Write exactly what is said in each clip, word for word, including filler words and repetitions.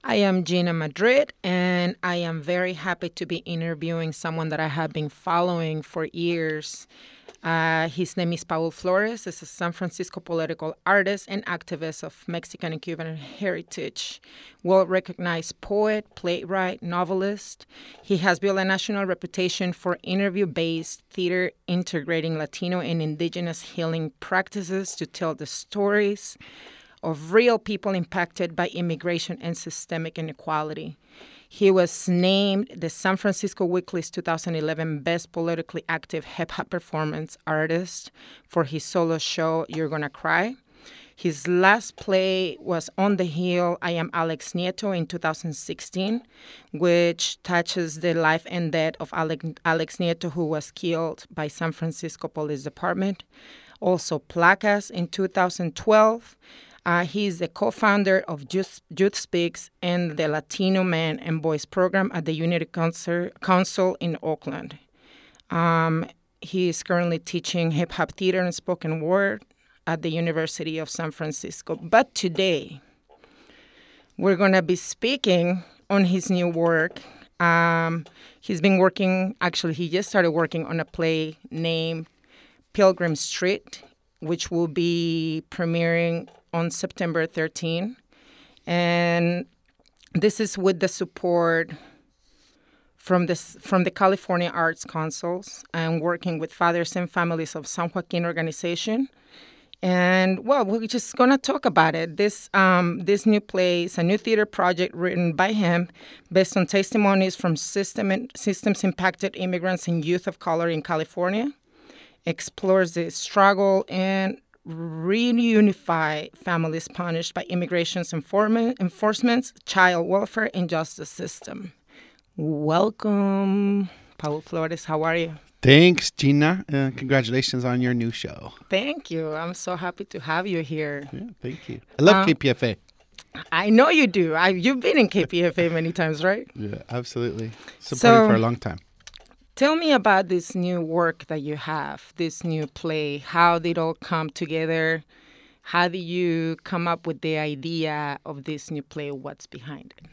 I am Gina Madrid, and I am very happy to be interviewing someone that I have been following for years. Uh, his name is Paul Flores. He's a San Francisco political artist and activist of Mexican and Cuban heritage. Well-recognized poet, playwright, novelist. He has built a national reputation for interview-based theater integrating Latino and indigenous healing practices to tell the stories of real people impacted by immigration and systemic inequality. He was named the San Francisco Weekly's two thousand eleven Best Politically Active Hip Hop Performance Artist for his solo show, You're Gonna Cry. His last play was On the Hill, I Am Alex Nieto in two thousand sixteen, which touches the life and death of Alex Nieto, who was killed by San Francisco Police Department. Also Placas in two thousand twelve. Uh, he's the co-founder of Youth, Youth Speaks and the Latino Man and Boys program at the Unity Council, Council in Oakland. Um, he is currently teaching hip-hop theater and spoken word at the University of San Francisco. But today, we're going to be speaking on his new work. Um, he's been working, actually, he just started working on a play named Pilgrim Street, which will be premiering on September thirteenth. And this is with the support from this from the California Arts Councils and working with Fathers and Families of San Joaquin organization. And, well, we're just going to talk about it. This um, this new play is a new theater project written by him based on testimonies from system systems impacted immigrants and youth of color in California. Explores the struggle and reunify families punished by immigration's enforcement, child welfare, and justice system. Welcome, Paul Flores. How are you? Thanks, Gina. Uh, congratulations on your new show. Thank you. I'm so happy to have you here. Yeah, thank you. I love um, K P F A. I know you do. I, you've been in K P F A many times, right? Yeah, absolutely. Supported so, for a long time. Tell me about this new work that you have, this new play. How did it all come together? How did you come up with the idea of this new play? What's behind it?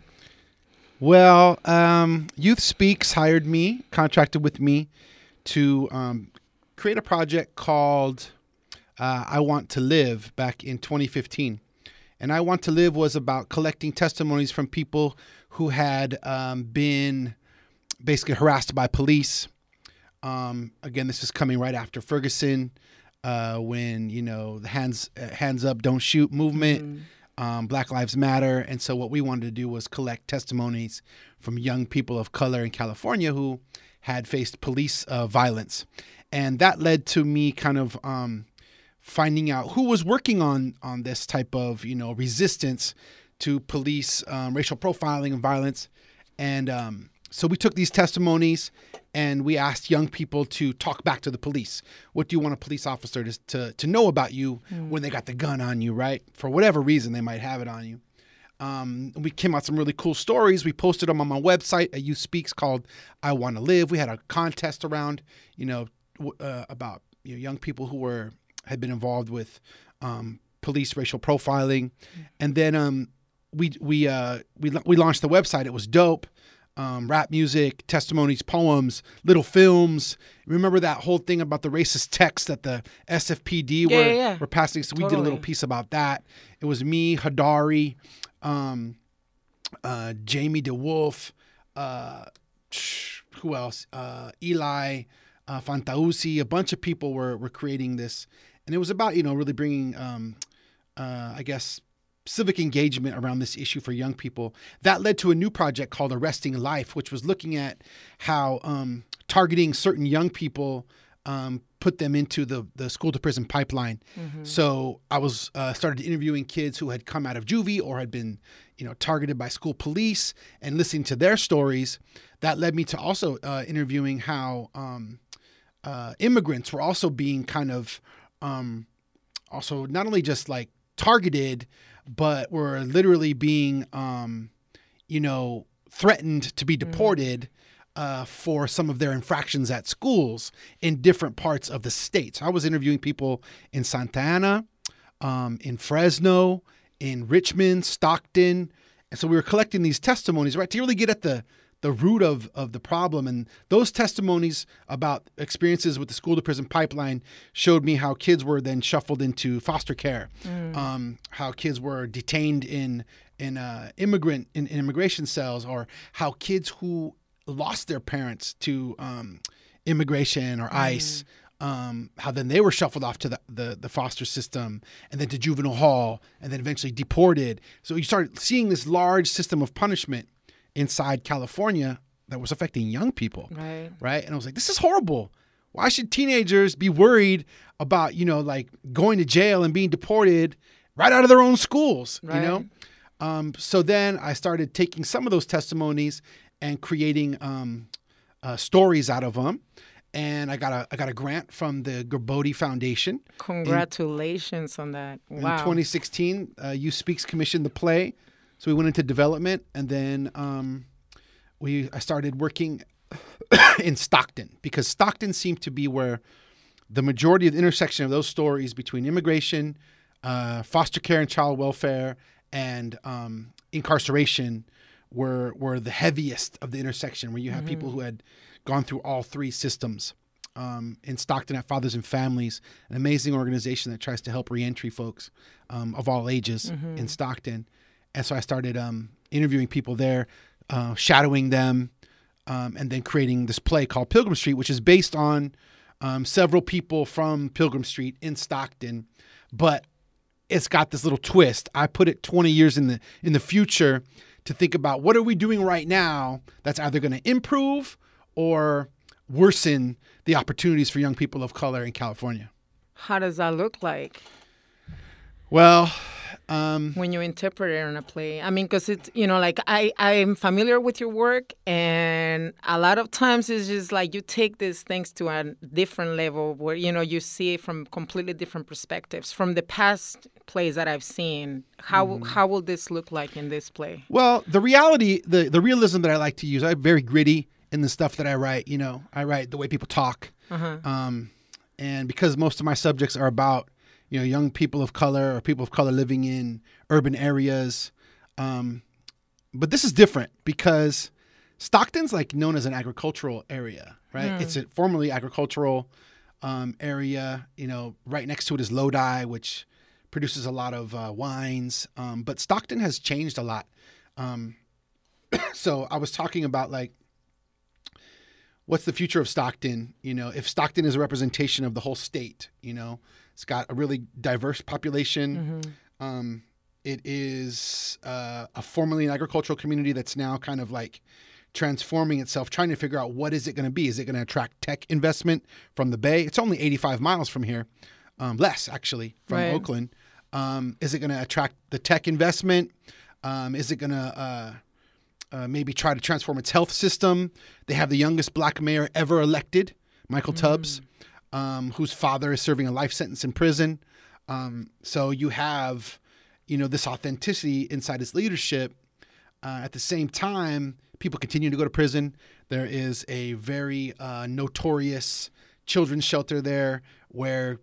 Well, um, Youth Speaks hired me, contracted with me to um, create a project called uh, I Want to Live back in twenty fifteen. And I Want to Live was about collecting testimonies from people who had um, been basically harassed by police. Um, again, this is coming right after Ferguson, uh, when, you know, the hands uh, hands up, don't shoot movement, mm-hmm. um, Black Lives Matter. And so what we wanted to do was collect testimonies from young people of color in California who had faced police uh, violence. And that led to me kind of um, finding out who was working on, on this type of, you know, resistance to police um, racial profiling and violence. And um, So we took these testimonies and we asked young people to talk back to the police. What do you want a police officer to to, to know about you mm. when they got the gun on you, right? For whatever reason they might have it on you. Um, we came out some really cool stories. We posted them on my website at Youth Speaks called I Want to Live. We had a contest around, you know, uh, about you know, young people who were had been involved with um, police racial profiling. Mm. And then um, we we uh, we we launched the website. It was dope. Um, rap music, testimonies, poems, little films. Remember that whole thing about the racist text that the S F P D yeah, were, yeah, yeah. were passing? So we totally. did a little piece about that. It was me, Hadari, um, uh, Jamie DeWolf, uh, who else? Uh, Eli uh, Fantausi. A bunch of people were were creating this, and it was about you know really bringing, um, uh, I guess, civic engagement around this issue for young people. That led to a new project called Arresting Life, which was looking at how um, targeting certain young people um, put them into the, the school to prison pipeline. Mm-hmm. So I was uh, started interviewing kids who had come out of juvie or had been, you know, targeted by school police and listening to their stories. That led me to also uh, interviewing how um, uh, immigrants were also being kind of um, also not only just like targeted, but were literally being, um, you know, threatened to be deported uh, for some of their infractions at schools in different parts of the state. So I was interviewing people in Santa Ana, um, in Fresno, in Richmond, Stockton, And so we were collecting these testimonies, right, to really get at the the root of, of the problem. And those testimonies about experiences with the school to prison pipeline showed me how kids were then shuffled into foster care, mm. um, how kids were detained in in uh, immigrant in, in immigration cells, or how kids who lost their parents to um, immigration or ICE, mm. um, how then they were shuffled off to the, the, the foster system and then to juvenile hall and then eventually deported. So you started seeing this large system of punishment inside California that was affecting young people. Right. Right. And I was like, this is horrible. Why should teenagers be worried about, you know, like going to jail and being deported right out of their own schools, right. you know? Um, so then I started taking some of those testimonies and creating um, uh, stories out of them. And I got a I got a grant from the Gerbode Foundation. Congratulations in, on that. Wow. In twenty sixteen, uh, Youth Speaks commissioned the play. So we went into development, and then um, we I started working in Stockton, because Stockton seemed to be where the majority of the intersection of those stories between immigration, uh, foster care and child welfare, and um, incarceration were were the heaviest of the intersection, where you have mm-hmm. people who had gone through all three systems. Um, in Stockton at Fathers and Families, an amazing organization that tries to help reentry folks um, of all ages mm-hmm. in Stockton. And so I started um, interviewing people there, uh, shadowing them, um, and then creating this play called Pilgrim Street, which is based on um, several people from Pilgrim Street in Stockton. But it's got this little twist. I put it twenty years in the in the future to think about what are we doing right now that's either going to improve or worsen the opportunities for young people of color in California. How does that look like? Well... Um, when you interpret it in a play, I mean, because it's, you know, like I, I'm familiar with your work, and a lot of times it's just like you take these things to a different level where, you know, you see it from completely different perspectives. From the past plays that I've seen, how mm-hmm. how will this look like in this play? Well, the reality, the, the realism that I like to use, I'm very gritty in the stuff that I write. You know, I write the way people talk. Uh-huh. Um, and because most of my subjects are about, you know, young people of color or people of color living in urban areas. Um, but this is different because Stockton's like known as an agricultural area, right? Mm. It's a formerly agricultural um, area. You know, right next to it is Lodi, which produces a lot of uh, wines. Um, but Stockton has changed a lot. Um, so I was talking about like, what's the future of Stockton? You know, if Stockton is a representation of the whole state, you know, it's got a really diverse population. Mm-hmm. Um, it is uh, a formerly an agricultural community that's now kind of like transforming itself, trying to figure out what is it going to be. Is it going to attract tech investment from the Bay? It's only eighty-five miles from here, um, less actually from right. Oakland. Um, is it going to attract the tech investment? Um, is it going to uh, uh, maybe try to transform its health system? They have the youngest black mayor ever elected, Michael mm. Tubbs. Um, whose father is serving a life sentence in prison. Um, so you have, you know, this authenticity inside his leadership. Uh, at the same time, people continue to go to prison. There is a very uh, notorious children's shelter there where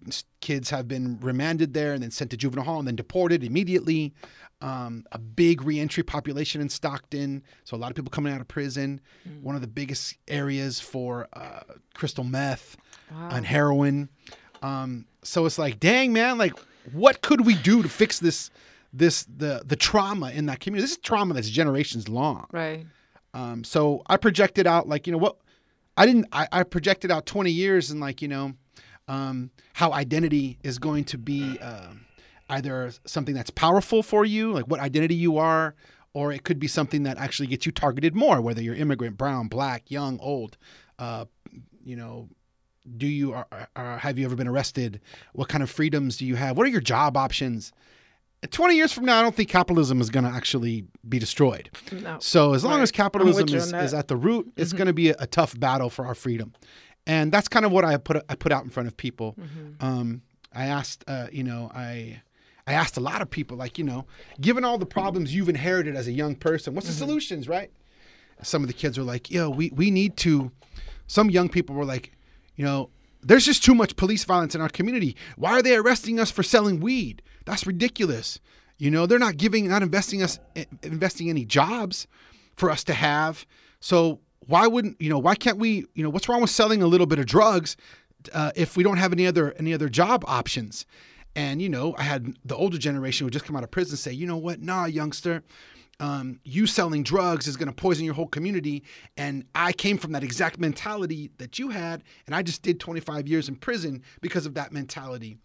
kids have been remanded there and then sent to juvenile hall and then deported immediately. Um, a big reentry population in Stockton. So a lot of people coming out of prison. Mm. One of the biggest areas for uh, crystal meth wow. and heroin. Um, so it's like, dang, man, like what could we do to fix this, this, the, the trauma in that community? This is trauma that's generations long. Right. Um, so I projected out like, you know what, I didn't, I, I projected out twenty years and like, you know, um, how identity is going to be, uh, either something that's powerful for you, like what identity you are, or it could be something that actually gets you targeted more, whether you're immigrant, brown, black, young, old. Uh, you know, do you, are, are, have you ever been arrested? What kind of freedoms do you have? What are your job options? twenty years from now, I don't think capitalism is going to actually be destroyed. No. So as long right. as capitalism is, is at the root, mm-hmm. it's going to be a, a tough battle for our freedom. And that's kind of what I put I put out in front of people. Mm-hmm. Um, I asked, uh, you know, I... I asked a lot of people, like, you know, given all the problems you've inherited as a young person, what's the mm-hmm. solutions, right? Some of the kids were like, yo, we, we need to, some young people were like, you know, there's just too much police violence in our community. Why are they arresting us for selling weed? That's ridiculous. You know, they're not giving, not investing us, investing any jobs for us to have. So why wouldn't, you know, why can't we, you know, what's wrong with selling a little bit of drugs uh, if we don't have any other, any other job options? And, you know, I had the older generation who just come out of prison say, you know what, nah, youngster, um, you selling drugs is going to poison your whole community. And I came from that exact mentality that you had. And I just did twenty-five years in prison because of that mentality.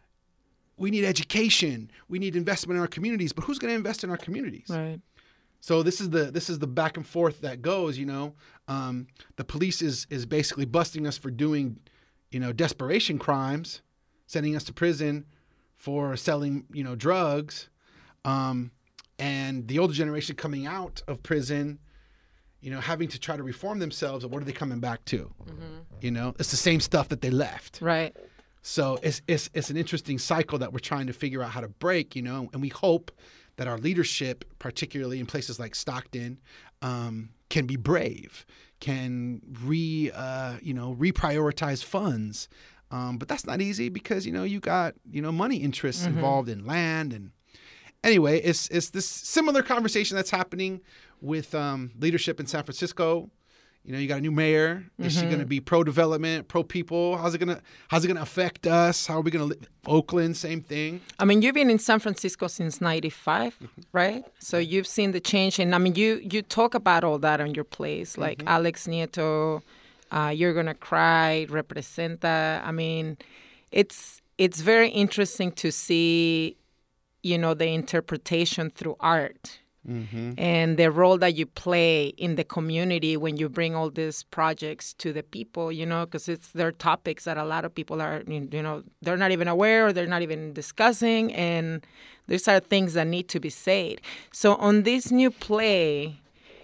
We need education. We need investment in our communities. But who's going to invest in our communities? Right. So this is the this is the back and forth that goes, you know. Um, the police is is basically busting us for doing, you know, desperation crimes, sending us to prison for selling, you know, drugs. Um, and the older generation coming out of prison, you know, having to try to reform themselves. What are they coming back to? Mm-hmm. You know, it's the same stuff that they left. Right. So it's it's it's an interesting cycle that we're trying to figure out how to break, you know, and we hope that our leadership, particularly in places like Stockton, um, can be brave, can re, uh, you know, reprioritize funds. Um, but that's not easy because, you know, you got, you know, money interests mm-hmm. involved in land. And anyway, it's it's this similar conversation that's happening with um, leadership in San Francisco. You know, you got a new mayor. Is mm-hmm. she going to be pro-development, pro-people? How's it going to how's it going to affect us? How are we going to live? Oakland, same thing. I mean, you've been in San Francisco since ninety-five, mm-hmm. right? So you've seen the change. And I mean, you you talk about all that on your plays, like mm-hmm. Alex Nieto, uh, You're Gonna Cry, Representa. I mean, it's it's very interesting to see, you know, the interpretation through art. Mm-hmm. And the role that you play in the community when you bring all these projects to the people, you know, because it's they're topics that a lot of people are, you know, they're not even aware or they're not even discussing. And these are things that need to be said. So on this new play,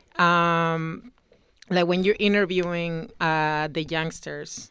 um, like when you're interviewing uh, the youngsters,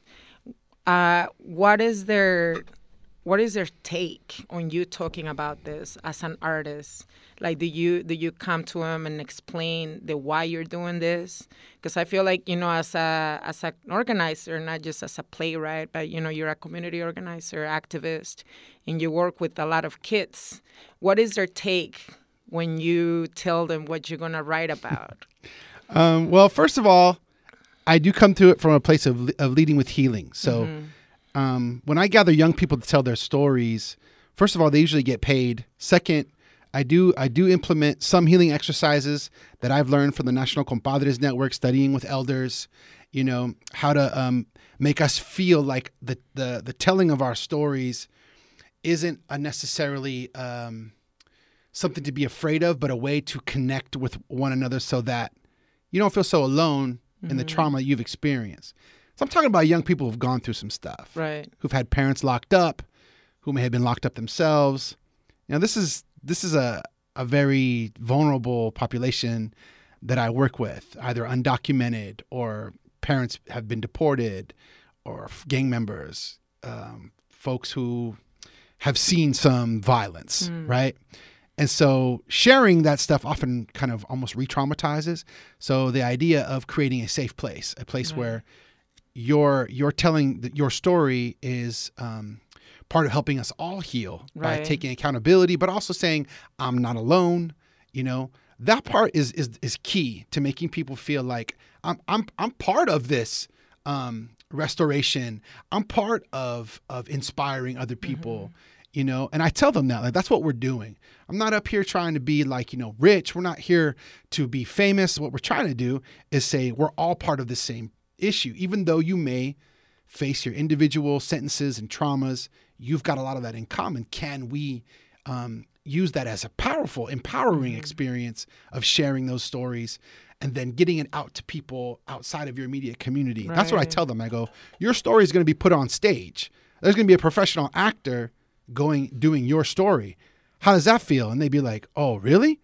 uh, what is their what is their take on you talking about this as an artist? Like, do you do you come to them and explain the why you're doing this? Because I feel like, you know, as a as an organizer, not just as a playwright, but, you know, you're a community organizer, activist, and you work with a lot of kids. What is their take when you tell them what you're going to write about? um, well, first of all, I do come to it from a place of, of leading with healing. So mm-hmm. um, when I gather young people to tell their stories, first of all, they usually get paid. Second, I do I do implement some healing exercises that I've learned from the National Compadres Network, studying with elders, you know, how to um, make us feel like the, the, the telling of our stories isn't a necessarily um, something to be afraid of, but a way to connect with one another so that you don't feel so alone mm-hmm. in the trauma you've experienced. So I'm talking about young people who've gone through some stuff, right? Who've had parents locked up, who may have been locked up themselves. You know, this is This is a, a very vulnerable population that I work with, either undocumented or parents have been deported or gang members, um, folks who have seen some violence, mm. right? And so sharing that stuff often kind of almost re-traumatizes. So the idea of creating a safe place, a place right. where you're, you're telling the, your story is um, – part of helping us all heal right. by taking accountability, but also saying, I'm not alone. You know, that part is is is key to making people feel like I'm I'm I'm part of this um, restoration. I'm part of of inspiring other people. Mm-hmm. You know, and I tell them that, like, that's what we're doing. I'm not up here trying to be like, you know, rich. We're not here to be famous. What we're trying to do is say we're all part of the same issue, even though you may face your individual sentences and traumas. You've got a lot of that in common. Can we um, use that as a powerful, empowering mm-hmm. experience of sharing those stories and then getting it out to people outside of your immediate community? Right. That's what I tell them. I go, your story is going to be put on stage. There's going to be a professional actor going, doing your story. How does that feel? And they'd be like, oh, really?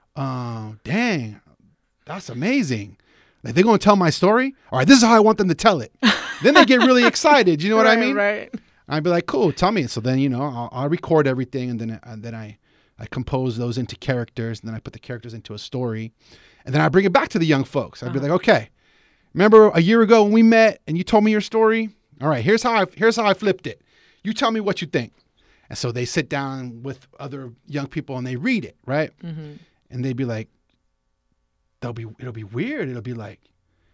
Oh, dang, that's amazing. Like, they're going to tell my story? All right, this is how I want them to tell it. Then they get really excited. You know what right, I mean? Right. I'd be like, cool, tell me. So then, you know, I'll, I'll record everything, and then and then I, I compose those into characters, and then I put the characters into a story, and then I bring it back to the young folks. I'd uh-huh. be like, okay, remember a year ago when we met and you told me your story? All right, here's how I here's how I flipped it. You tell me what you think. And so they sit down with other young people and they read it, right? Mm-hmm. And they'd be like, they'll be, it'll be weird. It'll be like,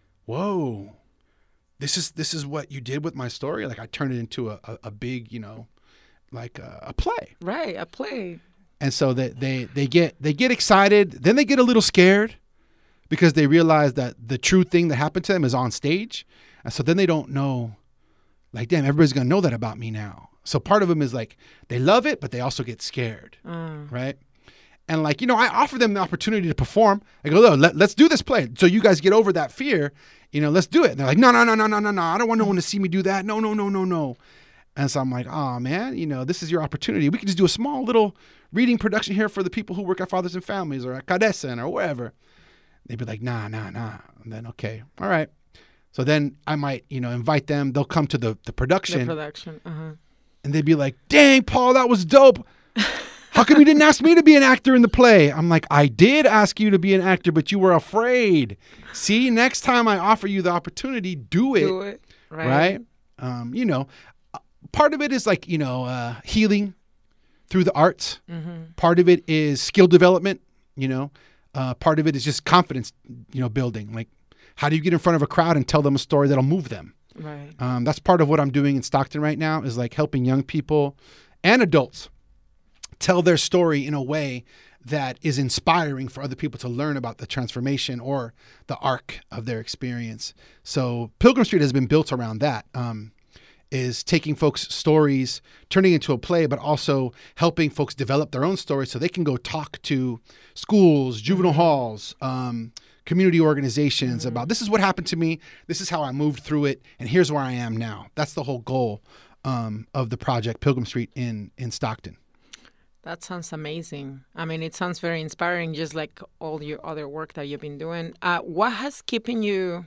whoa, this is, this is what you did with my story. Like I turned it into a, a, a big, you know, like a, a play. Right. A play. And so that they, they get, they get excited. Then they get a little scared because they realize that the true thing that happened to them is on stage. And so then they don't know, like, damn, everybody's going to know that about me now. So part of them is like, they love it, but they also get scared, Uh. right? And like, you know, I offer them the opportunity to perform. I go, look, let, let's do this play. So you guys get over that fear, you know, let's do it. And they're like, no, no, no, no, no, no, no. I don't want no one to see me do that. No, no, no, no, no. And so I'm like, oh man, you know, this is your opportunity. We can just do a small little reading production here for the people who work at Fathers and Families or at Cadesen or wherever. They'd be like, nah, nah, nah. And then, okay, all right. So then I might, you know, invite them. They'll come to the, the production. The production. Uh-huh. And they'd be like, dang, Paul, that was dope. How come you didn't ask me to be an actor in the play? I'm like, I did ask you to be an actor, but you were afraid. See, next time I offer you the opportunity, do it. Do it. Right. Right? Um, you know, part of it is like, you know, uh, healing through the arts. Mm-hmm. Part of it is skill development, you know. Uh, part of it is just confidence, you know, building. Like, how do you get in front of a crowd and tell them a story that'll move them? Right. Um, that's part of what I'm doing in Stockton right now is like helping young people and adults tell their story in a way that is inspiring for other people to learn about the transformation or the arc of their experience. So Pilgrim Street has been built around that, um, is taking folks' stories, turning into a play, but also helping folks develop their own stories so they can go talk to schools, juvenile halls, um, community organizations mm-hmm. about this is what happened to me. This is how I moved through it. And here's where I am now. That's the whole goal um, of the project Pilgrim Street in, in Stockton. That sounds amazing. I mean, it sounds very inspiring, just like all your other work that you've been doing. Uh, what has keeping you,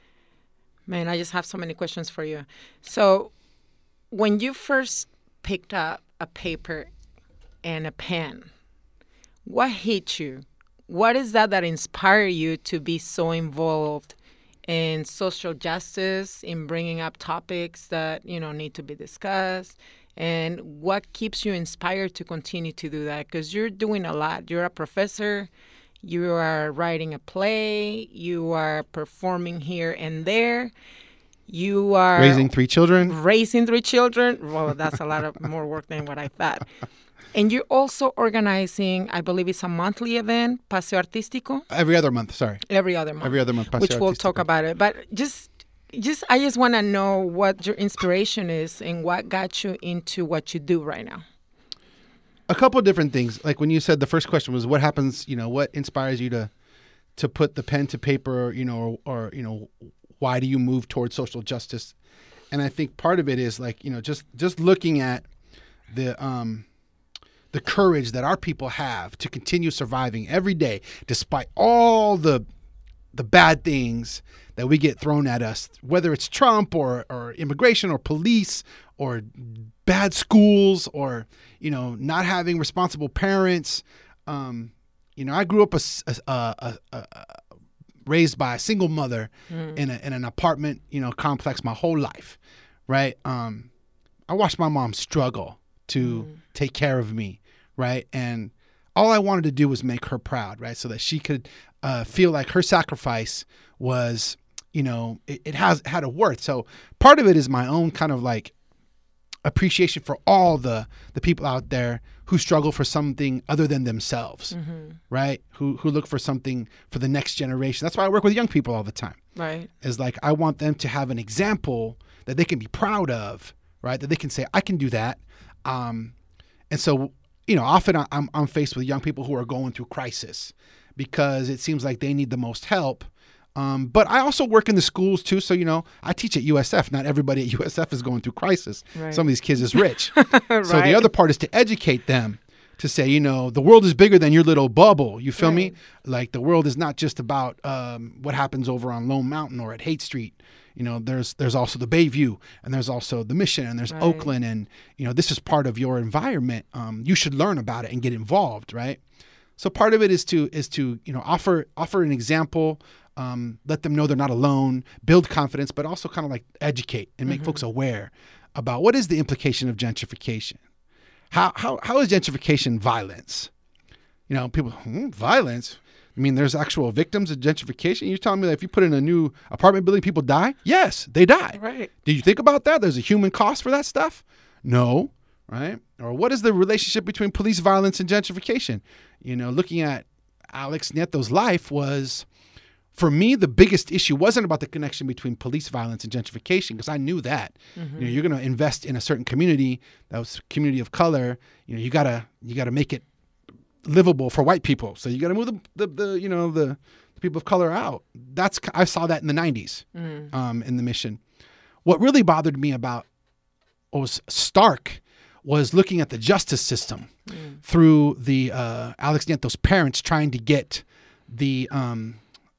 man, I just have so many questions for you. So when you first picked up a paper and a pen, what hit you? What is that that inspired you to be so involved in social justice, in bringing up topics that, you know, need to be discussed? And what keeps you inspired to continue to do that? Because you're doing a lot. You're a professor. You are writing a play. You are performing here and there. You are raising three children. Raising three children. Well, that's a lot of more work than what I thought. And you're also organizing, I believe it's a monthly event, Paseo Artístico. Every other month, sorry. Every other month. Every other month, Paseo Which we'll Artístico. talk about it. But just, just, I just want to know what your inspiration is and what got you into what you do right now. A couple of different things. Like when you said the first question was what happens, you know, what inspires you to to put the pen to paper, you know, or, or you know, why do you move towards social justice? And I think part of it is like, you know, just just looking at the um the courage that our people have to continue surviving every day, despite all the the bad things that we get thrown at us, whether it's Trump or, or immigration or police or bad schools or, you know, not having responsible parents. Um, you know, I grew up a, a, a, a, a raised by a single mother mm. in, a, in an apartment, you know, complex my whole life, right? Um, I watched my mom struggle to mm. take care of me, right? And all I wanted to do was make her proud, right? So that she could uh, feel like her sacrifice was, you know, it, it has had a worth. So part of it is my own kind of like appreciation for all the the people out there who struggle for something other than themselves, mm-hmm. right? Who who look for something for the next generation. That's why I work with young people all the time. Right. Is like I want them to have an example that they can be proud of, right? That they can say, I can do that. Um, and so, you know, often I'm I'm faced with young people who are going through crisis because it seems like they need the most help. Um, but I also work in the schools too. So, you know, I teach at U S F. Not everybody at U S F is going through crisis. Right. Some of these kids is rich. Right. So the other part is to educate them to say, you know, the world is bigger than your little bubble. You feel right. me? Like the world is not just about um, what happens over on Lone Mountain or at Haight Street. You know, there's there's also the Bayview and there's also the Mission and there's right. Oakland. And, you know, this is part of your environment. Um, you should learn about it and get involved. Right. So part of it is to is to, you know, offer offer an example. Um, let them know they're not alone, build confidence, but also kind of like educate and make mm-hmm. folks aware about what is the implication of gentrification. How how how is gentrification violence? You know, people hmm, violence. I mean, there's actual victims of gentrification. You're telling me that if you put in a new apartment building, people die? Yes, they die. Right. Did you think about that? There's a human cost for that stuff? No. Right? Or what is the relationship between police violence and gentrification? You know, looking at Alex Nieto's life was, for me, the biggest issue wasn't about the connection between police violence and gentrification, because I knew that. Mm-hmm. You know, you're going to invest in a certain community, that was community of color. You know, you gotta you gotta make it livable for white people. So you got to move the, the, the you know the, the people of color out. That's I saw that in the nineties mm. um, in the Mission. What really bothered me about what was stark was looking at the justice system mm. through the uh, Alex Nieto's parents trying to get the um,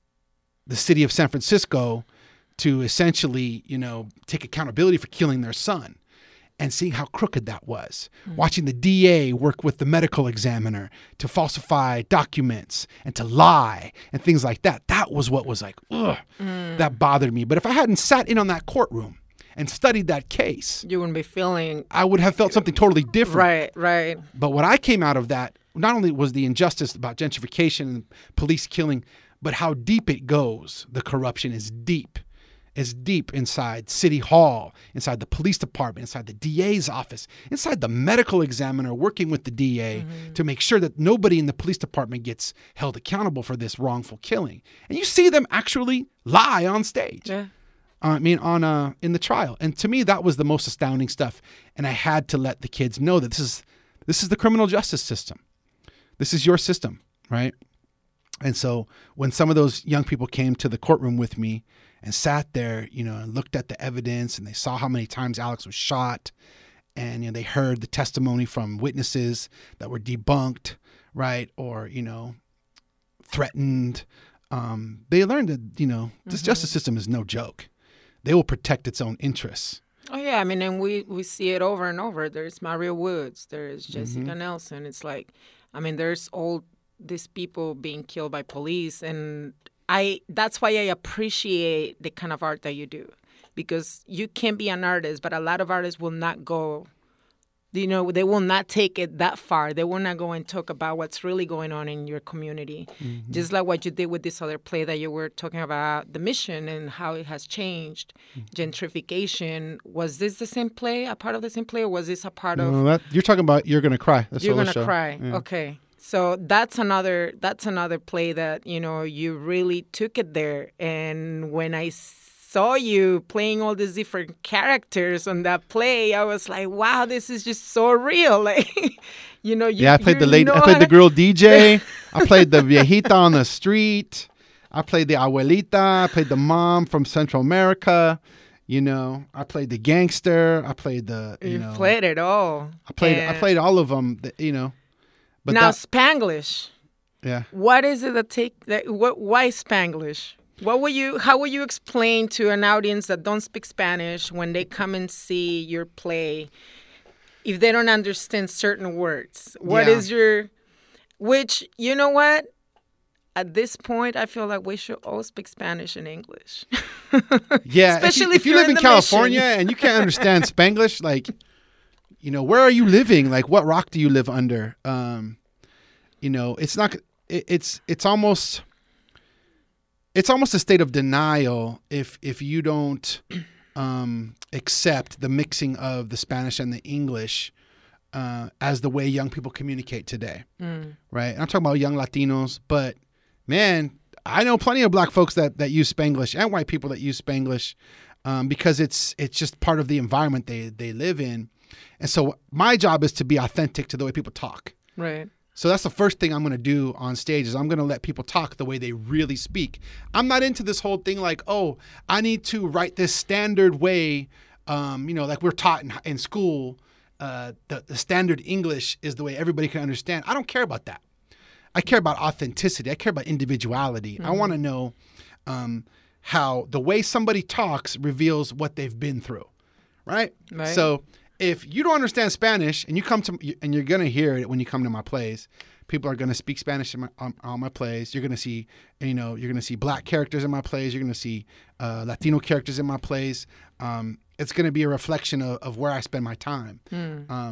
the city of San Francisco to essentially you know take accountability for killing their son. And seeing how crooked that was. Mm. Watching the D A work with the medical examiner to falsify documents and to lie and things like that. That was what was like, ugh, mm. that bothered me. But if I hadn't sat in on that courtroom and studied that case, you wouldn't be feeling... I would have felt something totally different. Right, right. But what I came out of that, not only was the injustice about gentrification and police killing, but how deep it goes. The corruption is deep. Is deep inside City Hall, inside the police department, inside the D A's office, inside the medical examiner working with the D A mm-hmm. to make sure that nobody in the police department gets held accountable for this wrongful killing. And you see them actually lie on stage. Yeah. Uh, I mean, on uh, in the trial. And to me, that was the most astounding stuff. And I had to let the kids know that this is this is the criminal justice system. This is your system, right? And so when some of those young people came to the courtroom with me and sat there, you know, and looked at the evidence and they saw how many times Alex was shot and, you know, they heard the testimony from witnesses that were debunked, right? Or, you know, threatened. Um, they learned that, you know, this mm-hmm. justice system is no joke. They will protect its own interests. Oh, yeah. I mean, and we, we see it over and over. There's Mario Woods. There's Jessica mm-hmm. Nelson. It's like, I mean, there's all these people being killed by police, and I that's why I appreciate the kind of art that you do, because you can be an artist, but a lot of artists will not go, you know, they will not take it that far. They will not go and talk about what's really going on in your community. Mm-hmm. Just like what you did with this other play that you were talking about, The Mission, and how it has changed, mm-hmm. gentrification. Was this the same play, a part of the same play, or was this a part no, of... That, you're talking about You're Gonna Cry. That's You're Gonna show. Cry, yeah. Okay. So that's another that's another play that, you know, you really took it there. And when I saw you playing all these different characters on that play, I was like, wow, this is just so real. Like, you know, you, yeah, I played the lady, I played the girl D J, I played the viejita on the street, I played the abuelita, I played the mom from Central America. You know, I played the gangster, I played the you, you know, played it all. I played and I played all of them. You know. But now, that, Spanglish. Yeah. What is it that take that? What? Why Spanglish? What will you? How will you explain to an audience that don't speak Spanish when they come and see your play, if they don't understand certain words? What yeah. is your? Which you know what? At this point, I feel like we should all speak Spanish and English. Yeah, especially if you, if you live in, in California mission. And you can't understand Spanglish, like. You know, where are you living? Like, what rock do you live under? Um, you know, it's not. It, it's it's almost. It's almost a state of denial if if you don't um, accept the mixing of the Spanish and the English uh, as the way young people communicate today, mm. right? And I'm talking about young Latinos, but man, I know plenty of black folks that that use Spanglish and white people that use Spanglish um, because it's it's just part of the environment they they live in. And so my job is to be authentic to the way people talk. Right. So that's the first thing I'm going to do on stage is I'm going to let people talk the way they really speak. I'm not into this whole thing like, oh, I need to write this standard way, um, you know, like we're taught in, in school. Uh, the, the standard English is the way everybody can understand. I don't care about that. I care about authenticity. I care about individuality. Mm-hmm. I want to know um, how the way somebody talks reveals what they've been through. Right? Right. So if you don't understand Spanish and you come to, and you're going to hear it when you come to my plays, people are going to speak Spanish in my, on, on my plays. You're going to see, you know, you're going to see black characters in my plays. You're going to see uh, Latino characters in my plays. Um, it's going to be a reflection of, of where I spend my time. Mm. Um,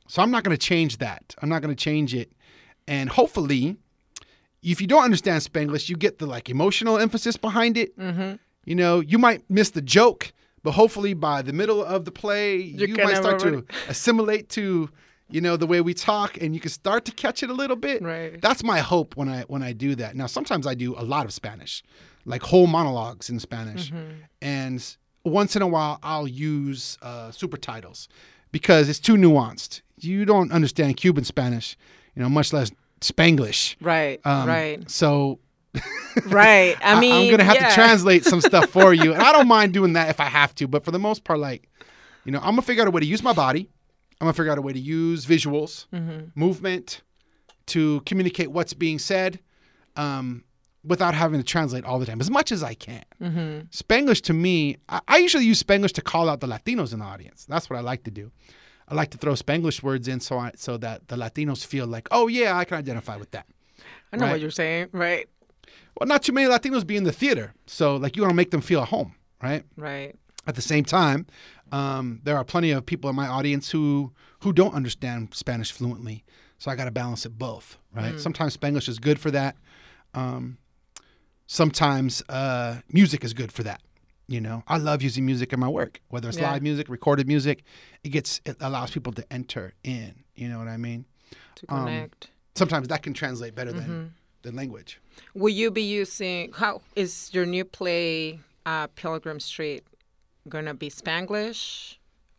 So I'm not going to change that. I'm not going to change it. And hopefully, if you don't understand Spanglish, you get the like emotional emphasis behind it. Mm-hmm. You know, you might miss the joke, but hopefully by the middle of the play, You're you might start to assimilate to, you know, the way we talk, and you can start to catch it a little bit. Right. That's my hope when I when I do that. Now, sometimes I do a lot of Spanish, like whole monologues in Spanish. Mm-hmm. And once in a while, I'll use uh, super titles because it's too nuanced. You don't understand Cuban Spanish, you know, much less Spanglish. Right, um, right. So... Right. I mean, I, I'm going to have yeah. to translate some stuff for you. And I don't mind doing that if I have to. But for the most part, like, you know, I'm going to figure out a way to use my body. I'm going to figure out a way to use visuals, mm-hmm. movement to communicate what's being said um, without having to translate all the time, as much as I can. Mm-hmm. Spanglish to me, I, I usually use Spanglish to call out the Latinos in the audience. That's what I like to do. I like to throw Spanglish words in so I, so that the Latinos feel like, oh, yeah, I can identify with that. I know right? what you're saying. Right. Well, not too many Latinos be in the theater. So, like, you want to make them feel at home, right? Right. At the same time, um, there are plenty of people in my audience who who don't understand Spanish fluently. So I got to balance it both, right? Mm. Sometimes Spanglish is good for that. Um, sometimes uh, music is good for that. You know, I love using music in my work, whether it's Yeah. live music, recorded music. It gets it allows people to enter in. You know what I mean? To connect. Um, sometimes that can translate better Mm-hmm. than than language. Will you be using, how is your new play, uh, Pilgrim Street, going to be Spanglish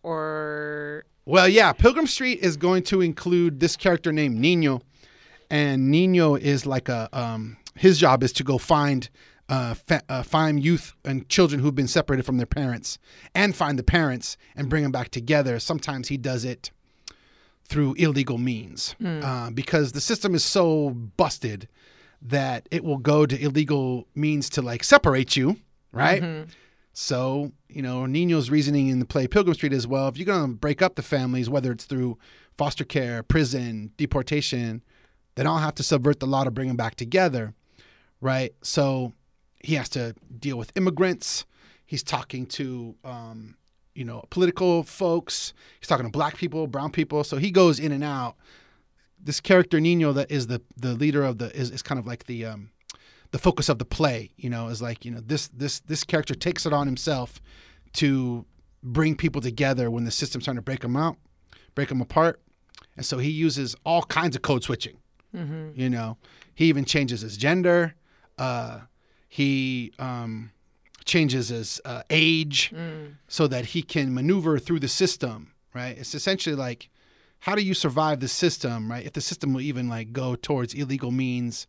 or? Well, yeah, Pilgrim Street is going to include this character named Nino. And Nino is like a, um, his job is to go find, uh, fa- uh, find youth and children who've been separated from their parents and find the parents and bring them back together. Sometimes he does it through illegal means Mm. uh, because the system is so busted that it will go to illegal means to like separate you, right? Mm-hmm. So, you know, Nino's reasoning in the play Pilgrim Street is, well, if you're going to break up the families, whether it's through foster care, prison, deportation, then I'll have to subvert the law to bring them back together, right? So he has to deal with immigrants. He's talking to, um, you know, political folks. He's talking to black people, brown people. So he goes in and out. This character Nino that is the the leader of the is, is kind of like the um, the focus of the play. You know, is like you know this this this character takes it on himself to bring people together when the system's trying to break them out, break them apart, and so he uses all kinds of code switching. Mm-hmm. You know, he even changes his gender. Uh, he um, changes his uh, age Mm. so that he can maneuver through the system. Right? It's essentially like, how do you survive the system, right? If the system will even like go towards illegal means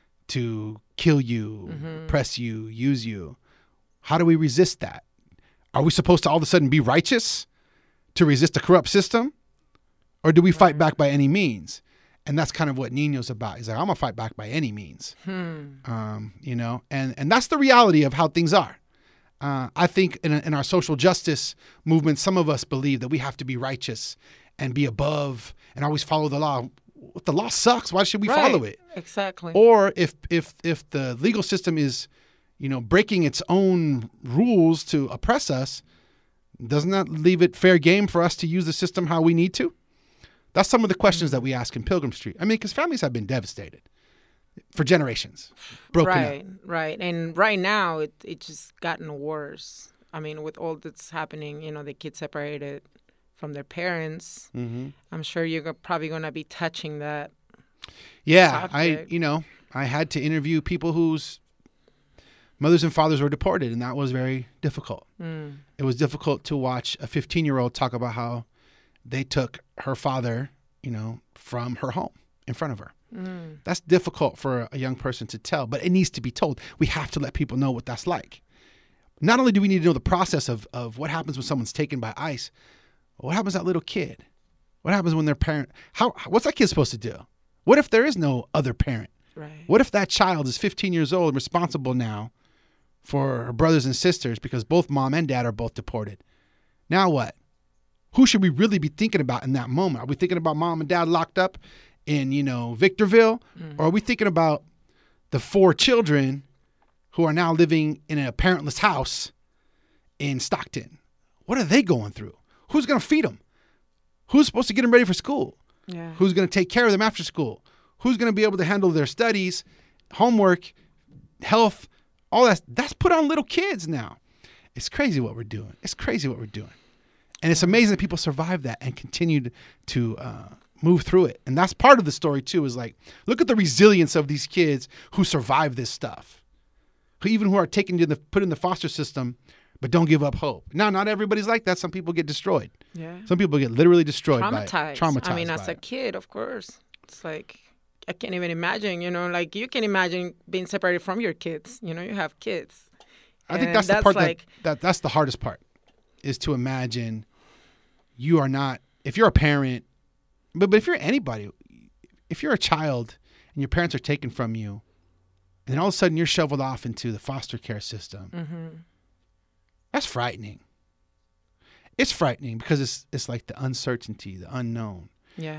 to kill you, Mm-hmm. press you, use you, how do we resist that? Are we supposed to all of a sudden be righteous to resist a corrupt system? Or do we fight Right. back by any means? And that's kind of what Nino's about. He's like, I'm going to fight back by any means. Hmm. Um, you know, and, and that's the reality of how things are. Uh, I think in, in our social justice movement, some of us believe that we have to be righteous and be above and always follow the law. If the law sucks, why should we Right. follow it? Exactly. Or if if if the legal system is, you know, breaking its own rules to oppress us, doesn't that leave it fair game for us to use the system how we need to? That's some of the questions that we ask in Pilgrim Street. I mean, because families have been devastated for generations, broken right, up. right. And right now, it it's just gotten worse. I mean, with all that's happening, you know, the kids separated from their parents. Mm-hmm. I'm sure you're go- probably going to be touching that. Yeah, I subject. you know I had to interview people whose mothers and fathers were deported, and that was very difficult. Mm. It was difficult to watch a fifteen-year-old talk about how they took her father, you know, from her home in front of her. Mm. That's difficult for a young person to tell, but it needs to be told. We have to let people know what that's like. Not only do we need to know the process of, of what happens when someone's taken by ICE, what happens to that little kid? What happens when their parent, how, what's that kid supposed to do? What if there is no other parent? Right. What if that child is fifteen years old and responsible now for her brothers and sisters because both mom and dad are both deported? Now what? Who should we really be thinking about in that moment? Are we thinking about mom and dad locked up in, you know, Victorville? Mm. Or are we thinking about the four children who are now living in a parentless house in Stockton? What are they going through? Who's going to feed them? Who's supposed to get them ready for school? Yeah. Who's going to take care of them after school? Who's going to be able to handle their studies, homework, health, all that? That's put on little kids now. It's crazy what we're doing. It's crazy what we're doing. And it's amazing that people survive that and continue to uh, move through it. And that's part of the story too, is like, look at the resilience of these kids who survive this stuff, who even who are taken to the, put in the foster system, but don't give up hope. Now, not everybody's like that. Some people get destroyed. Yeah. Some people get literally destroyed Traumatized. by it. Traumatized. I mean, as by a it. kid, of course, it's like, I can't even imagine, you know, like you can imagine being separated from your kids. You know, you have kids. I think And that's the that's part like, that, that that's the hardest part, is to imagine you are not, if you're a parent, but, but if you're anybody, if you're a child and your parents are taken from you, and then all of a sudden you're shoveled off into the foster care system, mm-hmm. that's frightening. It's frightening because it's it's like the uncertainty, the unknown. Yeah.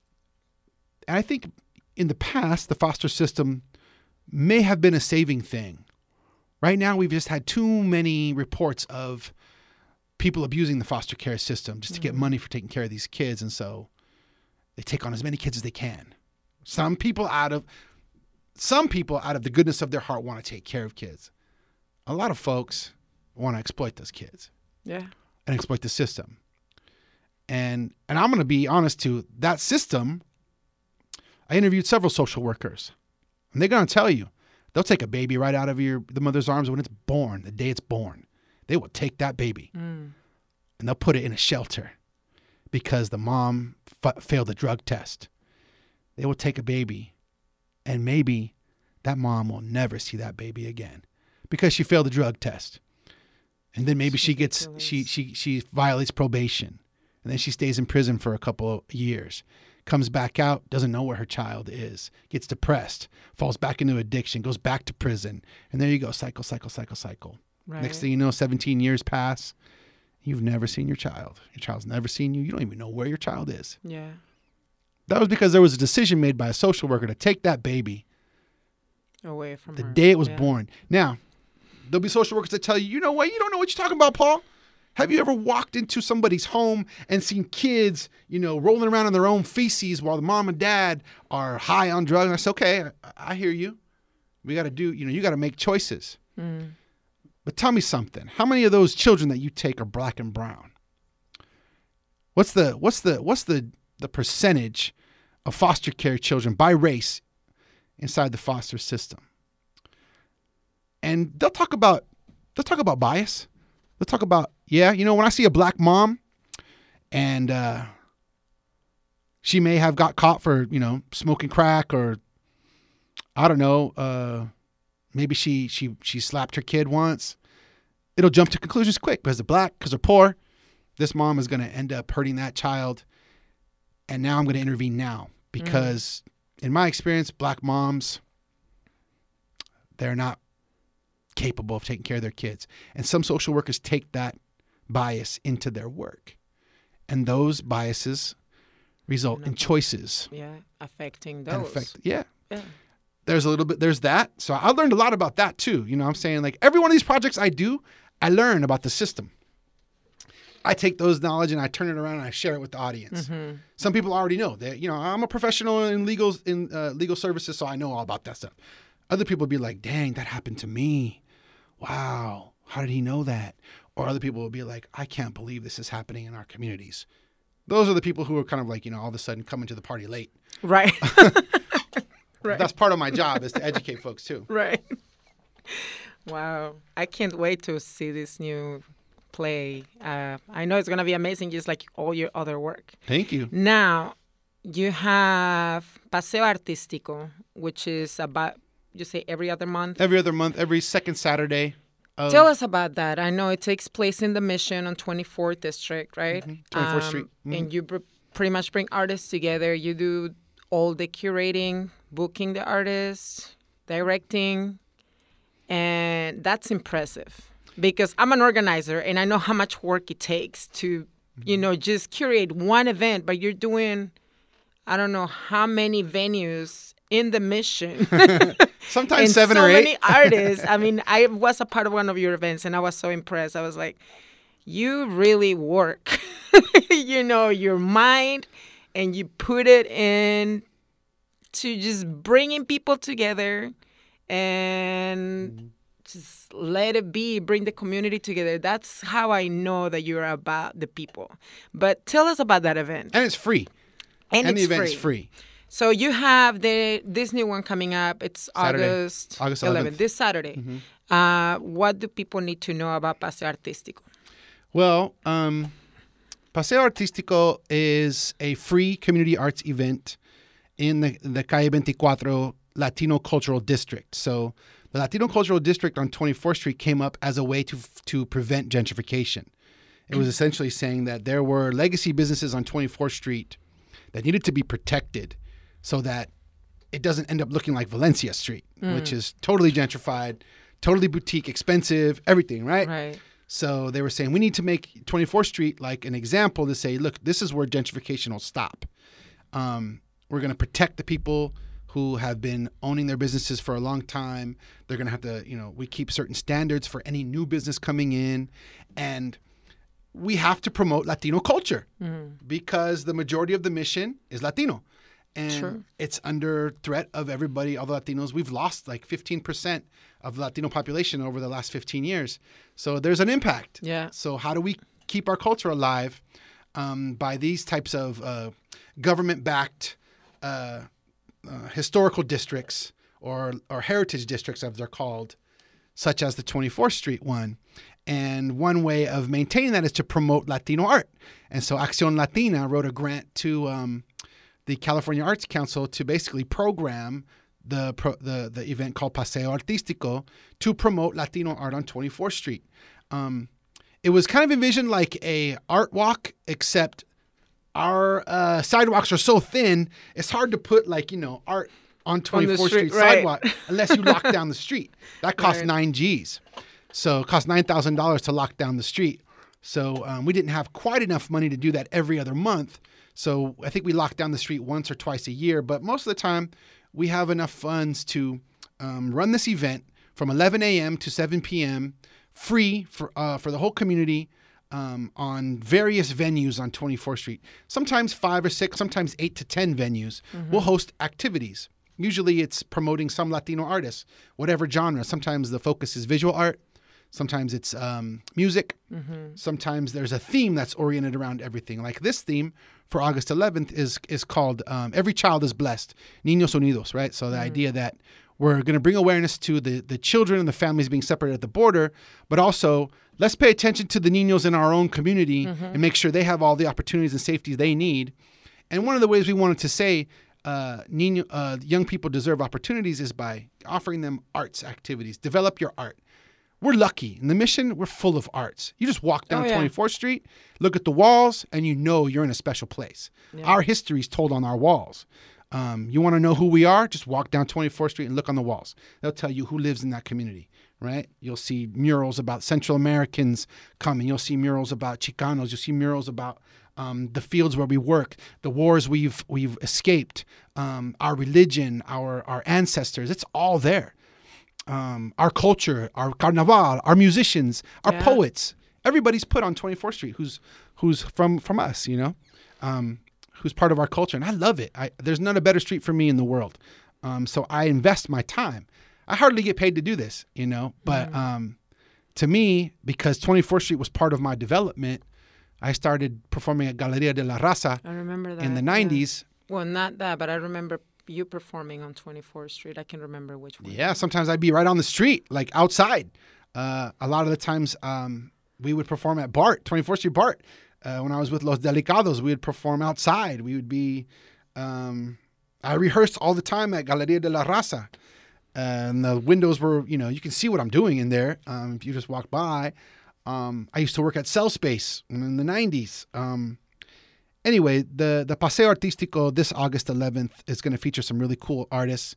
And I think in the past, the foster system may have been a saving thing. Right now, we've just had too many reports of people abusing the foster care system just to get money for taking care of these kids. And so they take on as many kids as they can. Some people out of some people out of the goodness of their heart want to take care of kids. A lot of folks want to exploit those kids. Yeah. And exploit the system. And and I'm going to be honest too, that system, I interviewed several social workers, and they're going to tell you, they'll take a baby right out of your the mother's arms when it's born, the day it's born. They will take that baby Mm. and they'll put it in a shelter because the mom f- failed the drug test. They will take a baby, and maybe that mom will never see that baby again because she failed the drug test. And then maybe That's she gets ridiculous. she she she violates probation, and then she stays in prison for a couple of years. Comes back out, doesn't know where her child is, gets depressed, falls back into addiction, goes back to prison. And there you go, cycle, cycle, cycle, cycle. Right. Next thing you know, seventeen years pass. You've never seen your child. Your child's never seen you. You don't even know where your child is. Yeah. That was because there was a decision made by a social worker to take that baby Away from the her. day it was Yeah. born. Now, there'll be social workers that tell you, you know what? You don't know what you're talking about, Paul. Have you ever walked into somebody's home and seen kids, you know, rolling around in their own feces while the mom and dad are high on drugs? And I said, okay, I, I hear you. We got to do, you know, you got to make choices. Mm. But tell me something. How many of those children that you take are black and brown? What's the what's the what's the the percentage of foster care children by race inside the foster system? And they'll talk about they'll talk about bias. They'll talk about, yeah, you know, when I see a black mom and uh, she may have got caught for, you know, smoking crack, or I don't know, uh, maybe she she she slapped her kid once. It'll jump to conclusions quick because they're black, because they're poor. This mom is going to end up hurting that child. And now I'm going to intervene now because mm. in my experience, black moms, they're not capable of taking care of their kids. And some social workers take that bias into their work. And those biases result in choices. Yeah, affecting those. And affect, yeah. Yeah. There's a little bit, there's that. So I learned a lot about that too. You know what I'm saying? Like every one of these projects I do, I learn about the system. I take those knowledge and I turn it around and I share it with the audience. Mm-hmm. Some people already know that, you know, I'm a professional in legal, in uh, legal services, so I know all about that stuff. Other people will be like, dang, that happened to me. Wow. How did he know that? Or other people will be like, I can't believe this is happening in our communities. Those are the people who are kind of like, you know, all of a sudden coming to the party late. Right. Right. That's part of my job, is to educate folks too. Right. Wow. I can't wait to see this new play. Uh, I know it's going to be amazing, just like all your other work. Thank you. Now, you have Paseo Artístico, which is about, you say every other month? Every other month, every second Saturday. Of, Tell us about that. I know it takes place in the Mission on twenty-fourth District, right? Mm-hmm. twenty-fourth Um, Street. Mm-hmm. And you br- pretty much bring artists together. You do all the curating, booking the artists, directing, and that's impressive because I'm an organizer and I know how much work it takes to, you know, just curate one event, but you're doing, I don't know how many venues in the Mission. Sometimes and seven so or eight. many artists. I mean, I was a part of one of your events and I was so impressed. I was like, you really work, you know, your mind, and you put it in to just bringing people together and mm-hmm. just let it be, bring the community together. That's how I know that you're about the people. But tell us about that event. And it's free. And, and it's the event free. is free. So you have the this new one coming up. It's Saturday. August, August eleventh, eleventh. this Saturday. Mm-hmm. Uh, what do people need to know about Paseo Artístico? Well, um, Paseo Artístico is a free community arts event in the, the Calle twenty-four Latino Cultural District. So the Latino Cultural District on twenty-fourth Street came up as a way to to prevent gentrification. It was essentially saying that there were legacy businesses on twenty-fourth Street that needed to be protected so that it doesn't end up looking like Valencia Street, mm. which is totally gentrified, totally boutique, expensive, everything, right? Right. So they were saying we need to make twenty-fourth Street like an example to say, look, this is where gentrification will stop. Um, we're going to protect the people who have been owning their businesses for a long time. They're going to have to, you know, we keep certain standards for any new business coming in. And we have to promote Latino culture mm. because the majority of the mission is Latino. And sure. it's under threat of everybody, all the Latinos. We've lost like fifteen percent of the Latino population over the last fifteen years. So there's an impact. Yeah. So how do we keep our culture alive um, by these types of uh, government-backed uh, uh, historical districts or, or heritage districts, as they're called, such as the twenty-fourth Street one. And one way of maintaining that is to promote Latino art. And so Acción Latina wrote a grant to um, the California Arts Council to basically program the, pro- the the event called Paseo Artístico to promote Latino art on twenty-fourth Street. Um, it was kind of envisioned like a art walk, except our uh, sidewalks are so thin, it's hard to put like, you know, art on twenty-fourth Street, Street right. sidewalk unless you lock down the street. That costs right. nine G's. So it cost nine thousand dollars to lock down the street. So um, we didn't have quite enough money to do that every other month. So I think we locked down the street once or twice a year. But most of the time, we have enough funds to um, run this event from eleven a.m. to seven p.m. free for uh, for the whole community um, on various venues on twenty-fourth Street. Sometimes five or six, sometimes eight to ten venues. Mm-hmm. We'll host activities. Usually it's promoting some Latino artists, whatever genre. Sometimes the focus is visual art. Sometimes it's um, music. Mm-hmm. Sometimes there's a theme that's oriented around everything. Like this theme for August eleventh is is called um, Every Child is Blessed, Niños Unidos, right? So the mm-hmm. idea that we're going to bring awareness to the, the children and the families being separated at the border, but also let's pay attention to the niños in our own community mm-hmm. and make sure they have all the opportunities and safety they need. And one of the ways we wanted to say uh, niño, uh, young people deserve opportunities is by offering them arts activities. Develop your art. We're lucky. In the Mission, we're full of arts. You just walk down oh, yeah. twenty-fourth Street, look at the walls, and you know you're in a special place. Yeah. Our history is told on our walls. Um, you want to know who we are? Just walk down twenty-fourth Street and look on the walls. They'll tell you who lives in that community, right? You'll see murals about Central Americans coming. You'll see murals about Chicanos. You'll see murals about um, the fields where we work, the wars we've we've escaped, um, our religion, our our ancestors. It's all there. Um, our culture, our carnaval, our musicians, our yeah. poets. Everybody's put on twenty-fourth Street who's who's from, from us, you know, um, who's part of our culture. And I love it. I, there's not a better street for me in the world. Um, so I invest my time. I hardly get paid to do this, you know, but mm. um, to me, because twenty-fourth Street was part of my development, I started performing at Galeria de la Raza I remember that, in the nineties. Yeah. Well, not that, but I remember you performing on twenty-fourth Street. I can remember which one. Yeah, sometimes I'd be right on the street, like outside. Uh, a lot of the times um, we would perform at BART, twenty-fourth Street BART. Uh, when I was with Los Delicados, we would perform outside. We would be, um, I rehearsed all the time at Galeria de la Raza. Uh, and the windows were, you know, you can see what I'm doing in there um, if you just walk by. Um, I used to work at Cell Space in the nineties. Um, Anyway, the, the Paseo Artístico this August eleventh is going to feature some really cool artists.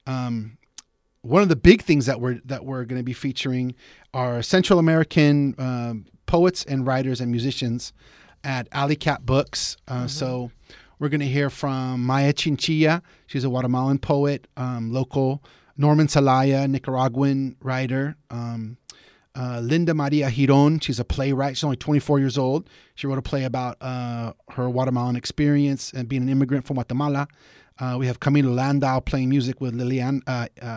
Um, one of the big things that we're that we're going to be featuring are Central American um, poets and writers and musicians at Alley Cat Books. Uh, mm-hmm. So we're going to hear from Maya Chinchilla. She's a Guatemalan poet, um, local. Norman Celaya, Nicaraguan writer. Um, uh, Linda Maria Giron. She's a playwright. She's only twenty-four years old. She wrote a play about uh, her Guatemalan experience and being an immigrant from Guatemala. Uh, we have Camilo Landau playing music with Lilian, uh, uh,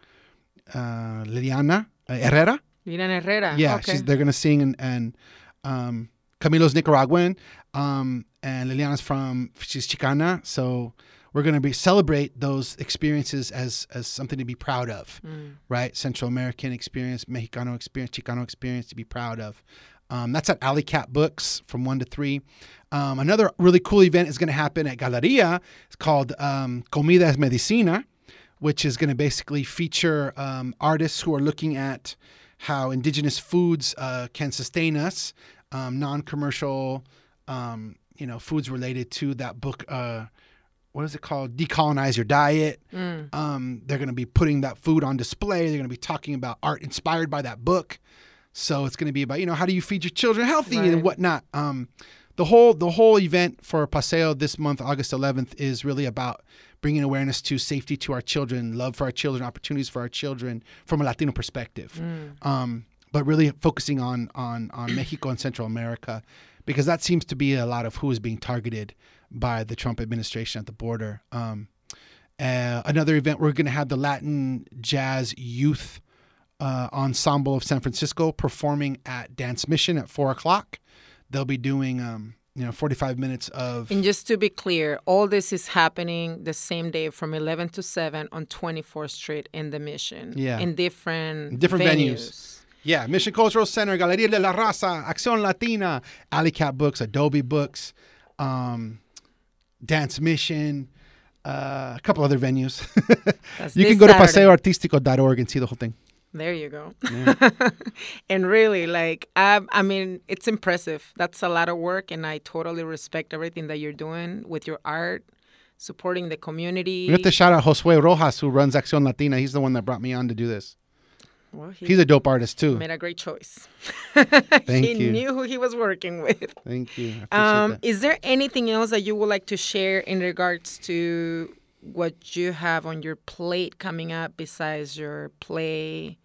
uh, Liliana Herrera. Liliana Herrera. Yeah, okay. she's, they're going to sing, and, and um, Camilo's Nicaraguan, um, and Liliana's from, she's Chicana, so we're going to be celebrate those experiences as as something to be proud of, mm. right? Central American experience, Mexicano experience, Chicano experience to be proud of. Um, that's at Alley Cat Books from one to three. Um, another really cool event is going to happen at Galeria. It's called um, Comida es Medicina, which is going to basically feature um, artists who are looking at how indigenous foods uh, can sustain us, um, non-commercial, um, you know, foods related to that book. Uh, what is it called? Decolonize Your Diet. Mm. Um, they're going to be putting that food on display. They're going to be talking about art inspired by that book. So it's going to be about, you know, how do you feed your children healthy right. and whatnot. Um, the whole the whole event for Paseo this month, August eleventh, is really about bringing awareness to safety to our children, love for our children, opportunities for our children from a Latino perspective. Mm. Um, but really focusing on, on, on Mexico and Central America, because that seems to be a lot of who is being targeted by the Trump administration at the border. Um, uh, another event, we're going to have the Latin Jazz Youth uh, Ensemble of San Francisco performing at Dance Mission at four o'clock. They'll be doing, um, you know, forty-five minutes of... And just to be clear, all this is happening the same day from eleven to seven on twenty-fourth Street in the Mission. Yeah. In different, different venues. venues. Yeah, Mission Cultural Center, Galeria de la Raza, Acción Latina, Alley Cat Books, Adobe Books, um, Dance Mission, uh, a couple other venues. You can go Saturday. to paseo artistico dot org and see the whole thing. There you go. Yeah. And really, like, I, I mean, it's impressive. That's a lot of work, and I totally respect everything that you're doing with your art, supporting the community. We have to shout out Josue Rojas, who runs Acción Latina. He's the one that brought me on to do this. Well, he He's a dope artist, too. Made a great choice. Thank he you. He knew who he was working with. Thank you. Um, is there anything else that you would like to share in regards to what you have on your plate coming up besides your play?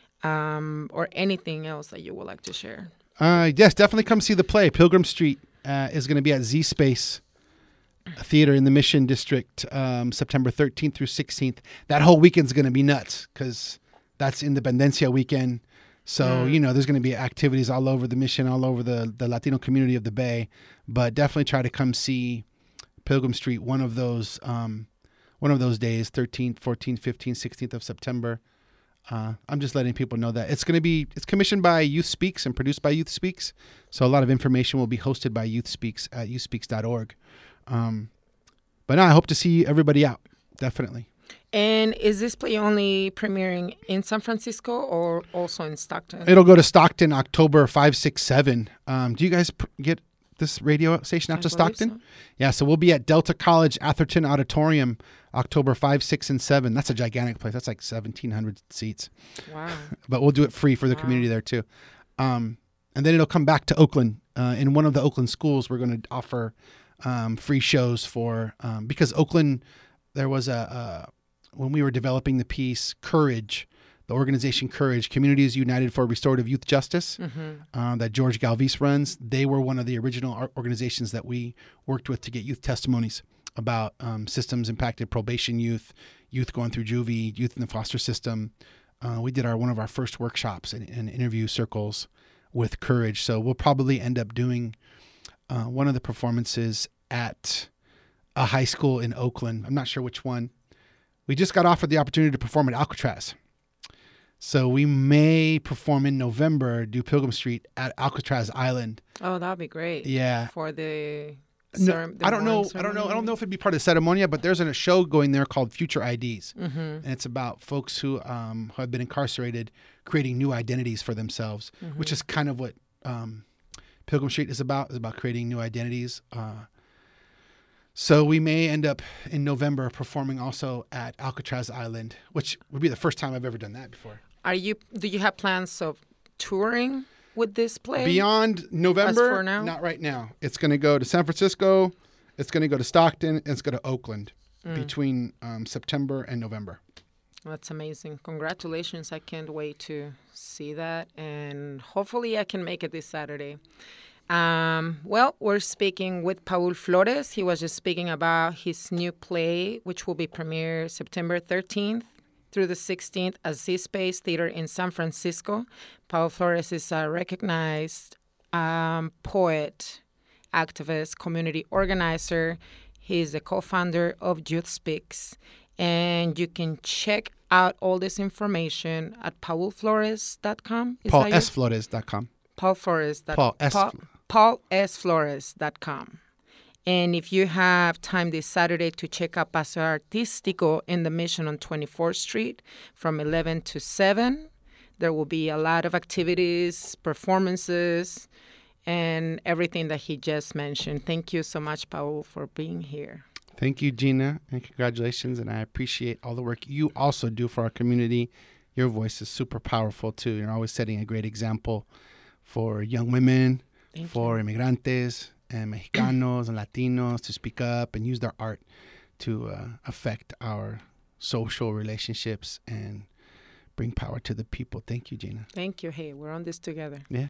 Um, or anything else that you would like to share? Uh, yes, definitely come see the play. Pilgrim Street uh, is going to be at Z Space Theater in the Mission District, um, September thirteenth through sixteenth. That whole weekend's going to be nuts because that's Independencia weekend. So, mm. you know, there's going to be activities all over the Mission, all over the, the Latino community of the Bay. But definitely try to come see Pilgrim Street one of those, um, one of those days, thirteenth, fourteenth, fifteenth, sixteenth of September. Uh, I'm just letting people know that it's going to be, it's commissioned by Youth Speaks and produced by Youth Speaks. So a lot of information will be hosted by Youth Speaks at youth speaks dot org. Um, but no, I hope to see everybody out. Definitely. And is this play only premiering in San Francisco or also in Stockton? It'll go to Stockton October fifth, sixth, seventh. Um, do you guys pr- get this radio station out I to Stockton? So. Yeah, so we'll be at Delta College Atherton Auditorium October fifth, sixth, and seventh. That's a gigantic place. That's like seventeen hundred seats. Wow. But we'll do it free for the wow. community there too. Um, and then it'll come back to Oakland. Uh, in one of the Oakland schools, we're going to offer um, free shows for, um, because Oakland, there was a, a, when we were developing the piece, Courage, the organization Courage, Communities United for Restorative Youth Justice, mm-hmm. uh, that George Galvis runs. They were one of the original organizations that we worked with to get youth testimonies about um, systems impacted probation youth, youth going through juvie, youth in the foster system. Uh, we did our one of our first workshops and, and interview circles with Courage. So we'll probably end up doing uh, one of the performances at a high school in Oakland. I'm not sure which one. We just got offered the opportunity to perform at Alcatraz. So we may perform in November, do Pilgrim Street at Alcatraz Island. Oh, that'd be great. Yeah. For the... No, I don't know. Ceremony. I don't know. I don't know if it'd be part of the ceremony, but there's a show going there called Future I Ds, mm-hmm. and it's about folks who um, who have been incarcerated creating new identities for themselves, mm-hmm. which is kind of what um, Pilgrim Street is about. Is about creating new identities. Uh, so we may end up in November performing also at Alcatraz Island, which would be the first time I've ever done that before. Are you? Do you have plans of touring with this play? Beyond November, for now? Not right now. It's going to go to San Francisco, it's going to go to Stockton, and it's going to Oakland mm. between um, September and November. That's amazing. Congratulations. I can't wait to see that. And hopefully I can make it this Saturday. Um, well, we're speaking with Paul Flores. He was just speaking about his new play, which will be premiered September thirteenth through the sixteenth at Z Space Theater in San Francisco. Paul Flores is a recognized um, poet, activist, community organizer. He's the co-founder of Youth Speaks. And you can check out all this information at paul flores dot com. paul s flores dot com. Paul Flores. Paul S. Paul, paul s flores dot com. And if you have time this Saturday to check out Paso Artístico in the Mission on twenty-fourth Street from eleven to seven, there will be a lot of activities, performances, and everything that he just mentioned. Thank you so much, Paul, for being here. Thank you, Gina, and congratulations. And I appreciate all the work you also do for our community. Your voice is super powerful, too. You're always setting a great example for young women, Thank for you. inmigrantes and Mexicanos and Latinos to speak up and use their art to uh, affect our social relationships and bring power to the people. Thank you, Gina. Thank you. Hey, we're on this together. Yeah.